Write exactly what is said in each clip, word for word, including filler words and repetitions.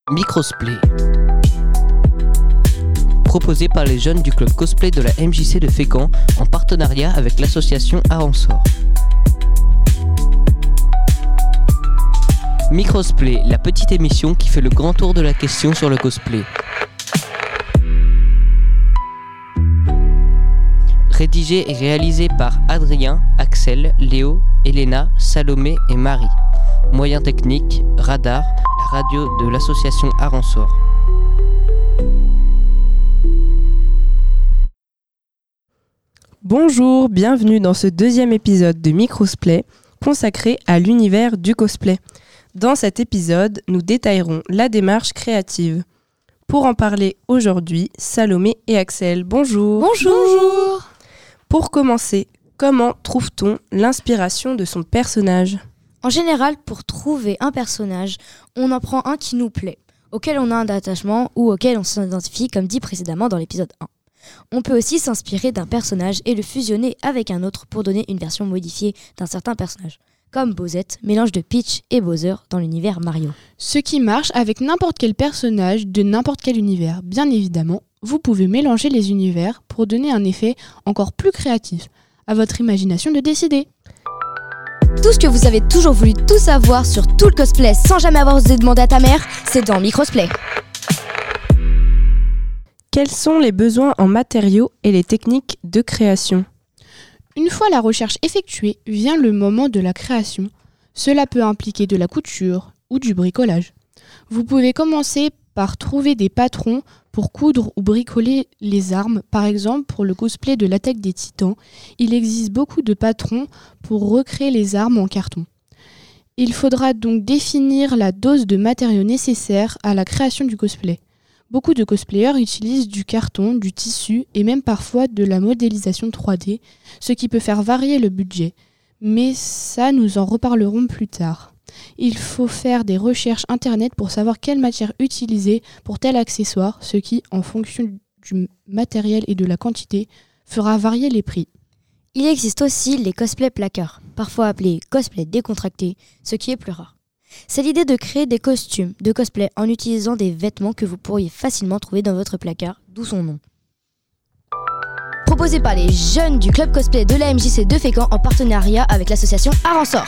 Microsplay. Proposé par les jeunes du club cosplay de la M J C de Fécamp en partenariat avec l'association Aransor. Microsplay, la petite émission qui fait le grand tour de la question sur le cosplay. Rédigé et réalisé par Adrien, Axel, Léo, Elena, Salomé et Marie. Moyens techniques, Radar, la radio de l'association Aransor. Bonjour, bienvenue dans ce deuxième épisode de Microsplay consacré à l'univers du cosplay. Dans cet épisode, nous détaillerons la démarche créative. Pour en parler aujourd'hui, Salomé et Axel, bonjour. Bonjour. Bonjour. Pour commencer, comment trouve-t-on l'inspiration de son personnage ? En général, pour trouver un personnage, on en prend un qui nous plaît, auquel on a un attachement ou auquel on s'identifie comme dit précédemment dans l'épisode un. On peut aussi s'inspirer d'un personnage et le fusionner avec un autre pour donner une version modifiée d'un certain personnage, comme Bowsette, mélange de Peach et Bowser dans l'univers Mario. Ce qui marche avec n'importe quel personnage de n'importe quel univers. Bien évidemment, vous pouvez mélanger les univers pour donner un effet encore plus créatif. À votre imagination de décider. Tout ce que vous avez toujours voulu tout savoir sur tout le cosplay sans jamais avoir osé demander à ta mère, c'est dans Microsplay. Quels sont les besoins en matériaux et les techniques de création ? Une fois la recherche effectuée, vient le moment de la création. Cela peut impliquer de la couture ou du bricolage. Vous pouvez commencer par trouver des patrons pour coudre ou bricoler les armes. Par exemple, pour le cosplay de l'attaque des titans, il existe beaucoup de patrons pour recréer les armes en carton. Il faudra donc définir la dose de matériaux nécessaires à la création du cosplay. Beaucoup de cosplayers utilisent du carton, du tissu et même parfois de la modélisation trois D, ce qui peut faire varier le budget. Mais ça, nous en reparlerons plus tard. Il faut faire des recherches internet pour savoir quelle matière utiliser pour tel accessoire, ce qui, en fonction du matériel et de la quantité, fera varier les prix. Il existe aussi les cosplay placards, parfois appelés cosplay décontractés, ce qui est plus rare. C'est l'idée de créer des costumes de cosplay en utilisant des vêtements que vous pourriez facilement trouver dans votre placard, d'où son nom. Proposé par les jeunes du club cosplay de la M J C de Fécamp en partenariat avec l'association Aransor.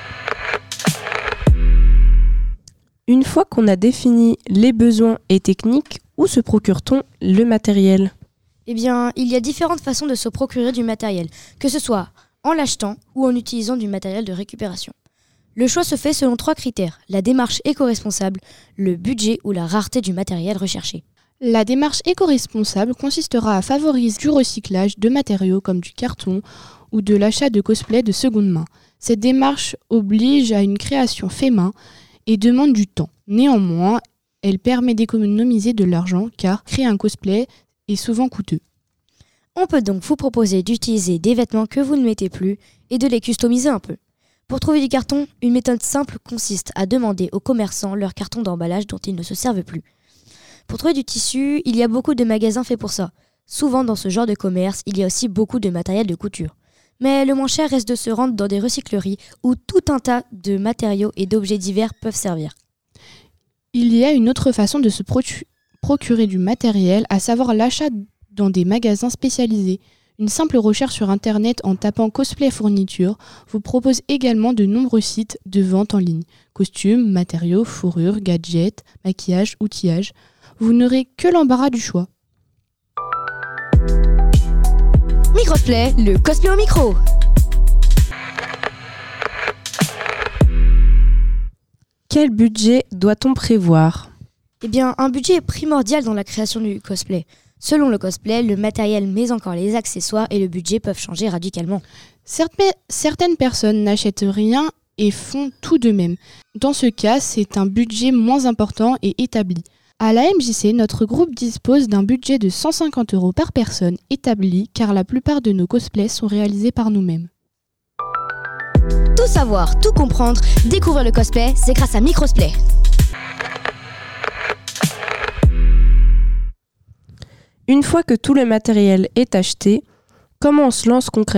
Une fois qu'on a défini les besoins et techniques, où se procure-t-on le matériel ? Eh bien, il y a différentes façons de se procurer du matériel, que ce soit en l'achetant ou en utilisant du matériel de récupération. Le choix se fait selon trois critères, la démarche éco-responsable, le budget ou la rareté du matériel recherché. La démarche éco-responsable consistera à favoriser du recyclage de matériaux comme du carton ou de l'achat de cosplay de seconde main. Cette démarche oblige à une création fait main et demande du temps. Néanmoins, elle permet d'économiser de l'argent car créer un cosplay est souvent coûteux. On peut donc vous proposer d'utiliser des vêtements que vous ne mettez plus et de les customiser un peu. Pour trouver du carton, une méthode simple consiste à demander aux commerçants leur carton d'emballage dont ils ne se servent plus. Pour trouver du tissu, il y a beaucoup de magasins faits pour ça. Souvent dans ce genre de commerce, il y a aussi beaucoup de matériel de couture. Mais le moins cher reste de se rendre dans des recycleries où tout un tas de matériaux et d'objets divers peuvent servir. Il y a une autre façon de se procu- procurer du matériel, à savoir l'achat dans des magasins spécialisés. Une simple recherche sur internet en tapant cosplay fourniture vous propose également de nombreux sites de vente en ligne. Costumes, matériaux, fourrures, gadgets, maquillage, outillage. Vous n'aurez que l'embarras du choix. Microsplay, le cosplay au micro. Quel budget doit-on prévoir ? Eh bien, un budget est primordial dans la création du cosplay. Selon le cosplay, le matériel mais encore les accessoires et le budget peuvent changer radicalement. Certaines personnes n'achètent rien et font tout de même. Dans ce cas, c'est un budget moins important et établi. À la M J C, notre groupe dispose d'un budget de cent cinquante euros par personne établi car la plupart de nos cosplays sont réalisés par nous-mêmes. Tout savoir, tout comprendre, découvrir le cosplay, c'est grâce à Microsplay. Une fois que tout le matériel est acheté, comment on se lance concrètement ?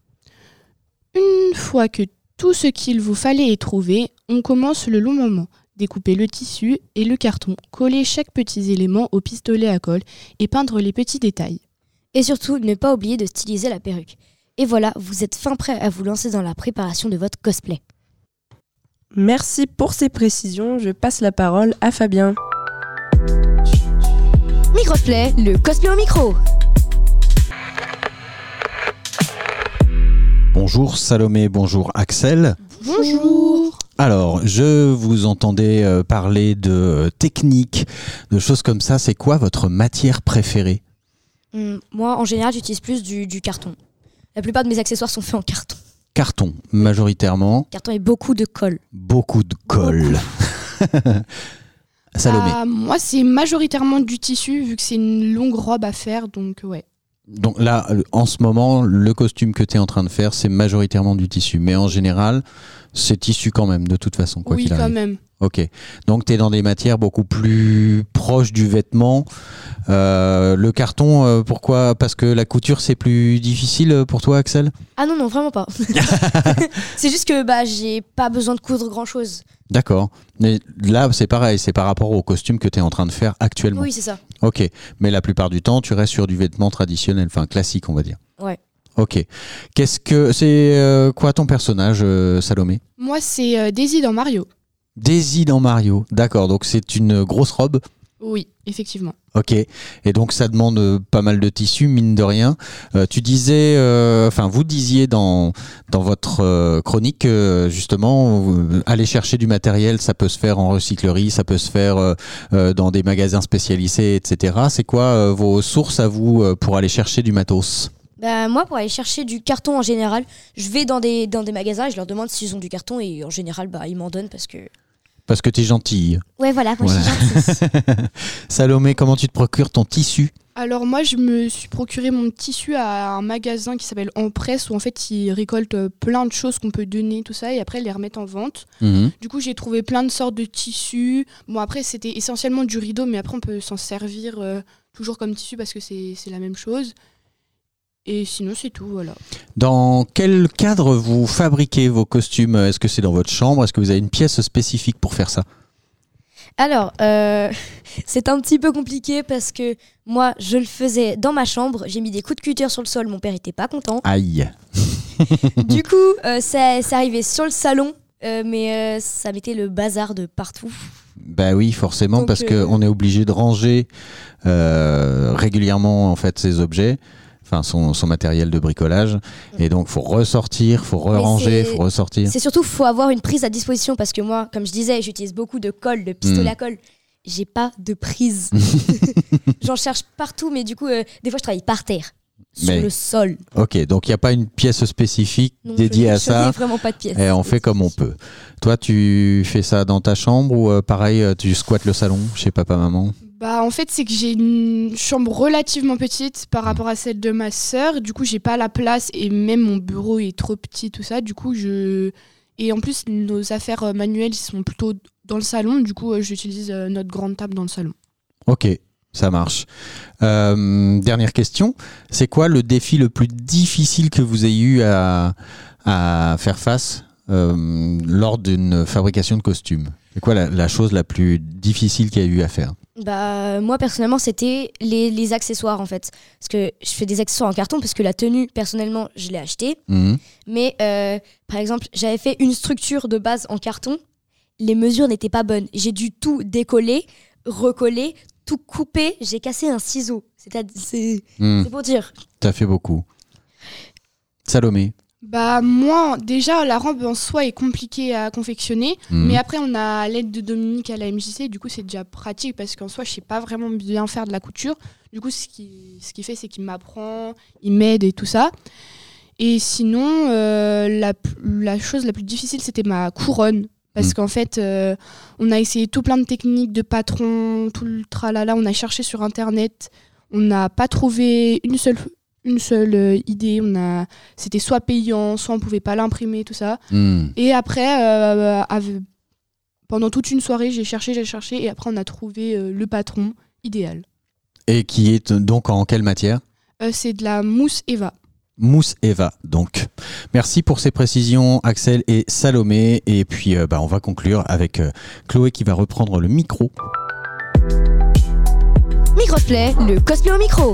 Une fois que tout ce qu'il vous fallait est trouvé, on commence le long moment. découper le tissu et le carton, coller chaque petit élément au pistolet à colle et peindre les petits détails. Et surtout, ne pas oublier de styliser la perruque. Et voilà, vous êtes fin prêt à vous lancer dans la préparation de votre cosplay. Merci pour ces précisions. Je passe la parole à Fabien. Microsplay, le cosplay au micro. Bonjour Salomé, bonjour Axel. Bonjour. Alors, je vous entendais euh, parler de techniques, de choses comme ça. C'est quoi votre matière préférée ? Hum, moi, en général, j'utilise plus du, du carton. La plupart de mes accessoires sont faits en carton. Carton, majoritairement. Carton et beaucoup de colle. Beaucoup de colle. Salomé. Ah, moi, c'est majoritairement du tissu, vu que c'est une longue robe à faire, donc ouais. Donc là, en ce moment, le costume que tu es en train de faire, c'est majoritairement du tissu. Mais en général, c'est tissu quand même, de toute façon, quoi oui, qu'il quand arrive. même. Ok. Donc tu es dans des matières beaucoup plus proches du vêtement. Euh, le carton, euh, pourquoi ? Parce que la couture, c'est plus difficile pour toi, Axel ? Ah non, non, vraiment pas. C'est juste que bah, j'ai pas besoin de coudre grand-chose. D'accord. Mais là, c'est pareil, c'est par rapport au costume que tu es en train de faire actuellement. Oui, c'est ça. Ok. Mais la plupart du temps, tu restes sur du vêtement traditionnel, enfin classique, on va dire. Ouais. Ok. Qu'est-ce que c'est euh, quoi ton personnage, euh, Salomé ? Moi, c'est euh, Daisy dans Mario. Daisy dans Mario. D'accord. Donc c'est une grosse robe. Oui, effectivement. Ok. Et donc ça demande euh, pas mal de tissu, mine de rien. Euh, tu disais, enfin euh, vous disiez dans dans votre euh, chronique, euh, justement, euh, aller chercher du matériel, ça peut se faire en recyclerie, ça peut se faire euh, euh, dans des magasins spécialisés, et cetera. C'est quoi euh, vos sources à vous euh, pour aller chercher du matos ? Bah, moi, pour aller chercher du carton en général, je vais dans des, dans des magasins et je leur demande s'ils ont du carton et en général, bah, ils m'en donnent parce que... Parce que t'es gentille. Ouais, voilà, moi Voilà. je suis gentille. Salomé, comment tu te procures ton tissu ? Alors moi, je me suis procuré mon tissu à un magasin qui s'appelle En Presse, où en fait, ils récoltent plein de choses qu'on peut donner, tout ça, et après, ils les remettent en vente. Mhm. Du coup, j'ai trouvé plein de sortes de tissus. Bon, après, c'était essentiellement du rideau, mais après, on peut s'en servir euh, toujours comme tissu parce que c'est, c'est la même chose. Et sinon, c'est tout, voilà. Dans quel cadre vous fabriquez vos costumes ? Est-ce que c'est dans votre chambre ? Est-ce que vous avez une pièce spécifique pour faire ça ? Alors, euh, c'est un petit peu compliqué parce que moi, je le faisais dans ma chambre. J'ai mis des coups de cutter sur le sol. Mon père était pas content. Aïe. Du coup, euh, ça, ça arrivait sur le salon, euh, mais euh, ça mettait le bazar de partout. Bah oui, forcément, Donc, parce euh, qu'on est obligé de ranger euh, régulièrement en fait ses objets. Enfin, son, son matériel de bricolage. Et donc, il faut ressortir, il faut re-ranger, il c'est- faut ressortir. C'est surtout, faut avoir une prise à disposition parce que moi, comme je disais, j'utilise beaucoup de colle, de pistolet Mm. à colle. J'ai pas de prise. J'en cherche partout, mais du coup, euh, des fois, je travaille par terre, sur Mais- le sol. Ok, donc il n'y a pas une pièce spécifique Donc, dédiée je, à je ça. n'ai vraiment pas de pièce. Et on fait comme on peut. Toi, tu fais ça dans ta chambre ou euh, pareil, euh, tu squattes le salon chez papa, maman ? Bah, en fait, c'est que j'ai une chambre relativement petite par rapport à celle de ma sœur. Du coup, j'ai pas la place et même mon bureau est trop petit, tout ça. Du coup, je... Et en plus, nos affaires euh, manuelles, ils sont plutôt dans le salon. Du coup, euh, j'utilise euh, notre grande table dans le salon. Ok, ça marche. Euh, dernière question. C'est quoi le défi le plus difficile que vous ayez eu à, à faire face euh, lors d'une fabrication de costumes ? C'est quoi la, la chose la plus difficile qu'il y a eu à faire ? Bah, moi, personnellement, c'était les, les accessoires, en fait. Parce que je fais des accessoires en carton parce que la tenue, personnellement, je l'ai achetée. Mhm. Mais, euh, par exemple, j'avais fait une structure de base en carton. Les mesures n'étaient pas bonnes. J'ai dû tout décoller, recoller, tout couper. J'ai cassé un ciseau. C'est-à-dire, c'est, Mhm. c'est pour dire. T'as fait beaucoup. Salomé. Bah, moi, déjà, la robe en soi est compliquée à confectionner. Mhm. Mais après, on a l'aide de Dominique à la M J C. Du coup, c'est déjà pratique parce qu'en soi, je sais pas vraiment bien faire de la couture. Du coup, ce qu'il ce qu'il fait, c'est qu'il m'apprend, il m'aide et tout ça. Et sinon, euh, la, p- la chose la plus difficile, c'était ma couronne. Parce Mm. qu'en fait, euh, on a essayé tout plein de techniques de patron, tout le tralala. On a cherché sur Internet. On n'a pas trouvé une seule, une seule euh, idée. On a, c'était soit payant, soit on pouvait pas l'imprimer, tout ça. Mhm. Et après, euh, avec- pendant toute une soirée, j'ai cherché, j'ai cherché. Et après, on a trouvé euh, le patron idéal. Et qui est euh, donc en quelle matière ? Euh, c'est de la mousse Eva. Mousse Eva, donc. Merci pour ces précisions, Axel et Salomé. Et puis, euh, bah, on va conclure avec euh, Chloé qui va reprendre le micro. Microsplay, le cosplay au micro.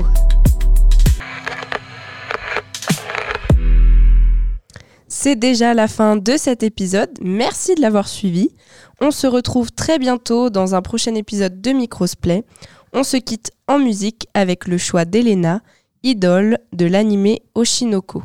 C'est déjà la fin de cet épisode. Merci de l'avoir suivi. On se retrouve très bientôt dans un prochain épisode de Microsplay. On se quitte en musique avec le choix d'Elena, idole de l'animé Oshinoko.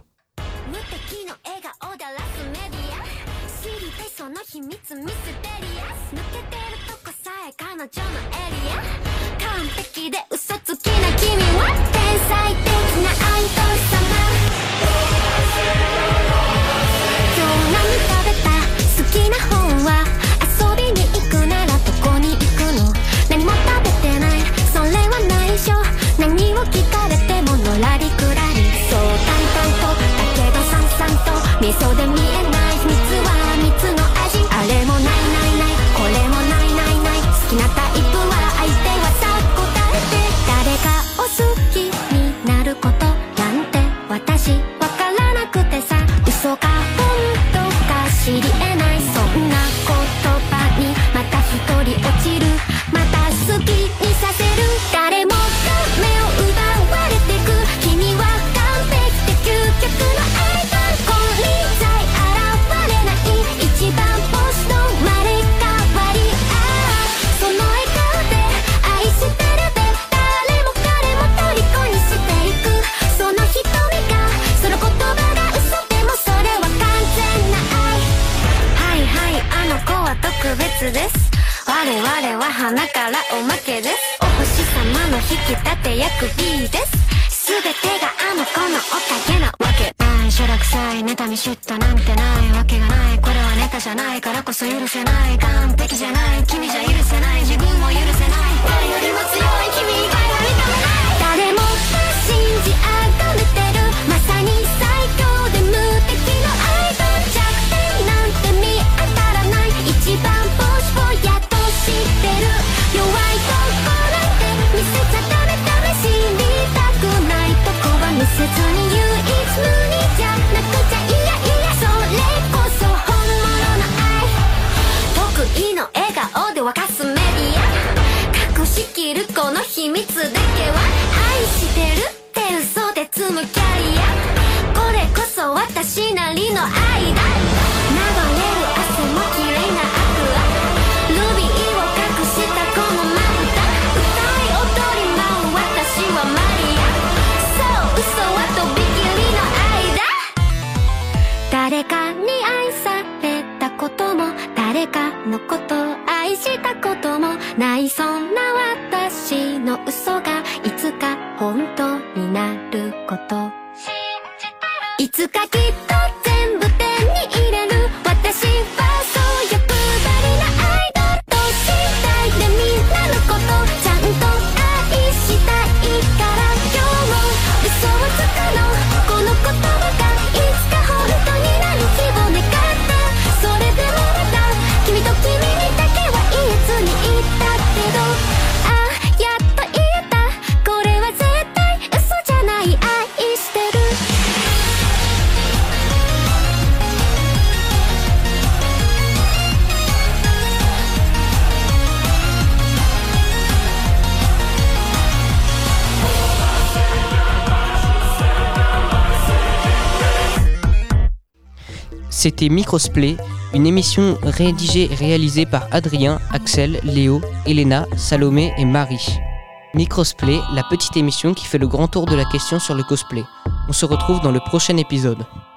C'était Microsplay, une émission rédigée et réalisée par Adrien, Axel, Léo, Elena, Salomé et Marie. Microsplay, la petite émission qui fait le grand tour de la question sur le cosplay. On se retrouve dans le prochain épisode.